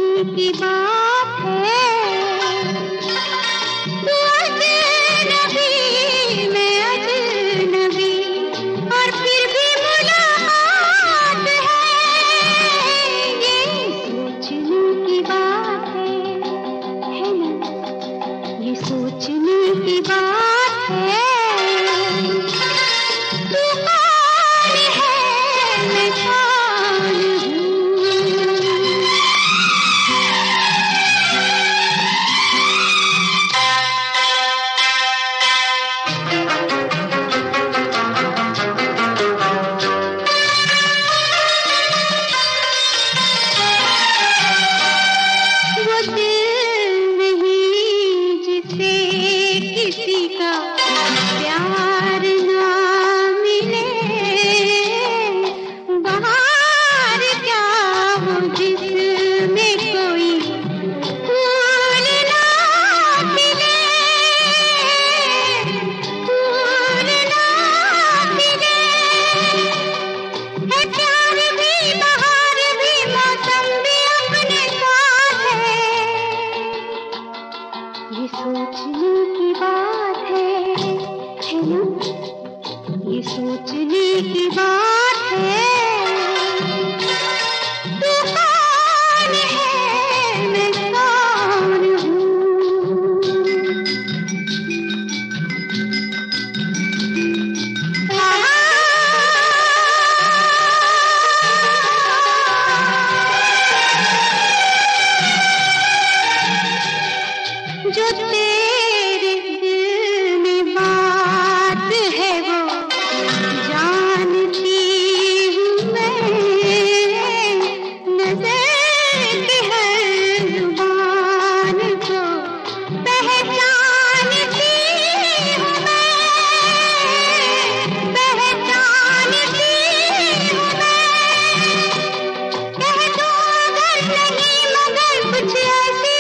सोचने की बात है। तू अजनबी, मैं अजनबी, और फिर भी मुलाकात है। ये सोचने की बात है ना? ये सोचने की बात है। तू कौन है, मैं कौन हूँ? वो दिल नहीं जिसे किसी का प्यार ना मिले, बाहर क्या हो जिसमें कोई फूल ना खिले, फूल ना खिले। है प्यार भी, बहार भी, मौसम भी अपने साथ है। ये सोचने की बात है ना? ये सोचने की बात है। तू कौन है, मैं कौन हूँ? जो तेरे दिल में बात है वो जानती हूँ मैं। नज़र की हर ज़ुबान को पहचानती हूँ मैं, पहचानती हूँ मैं। कह दो अगर नहीं मगर कुछ ऐसी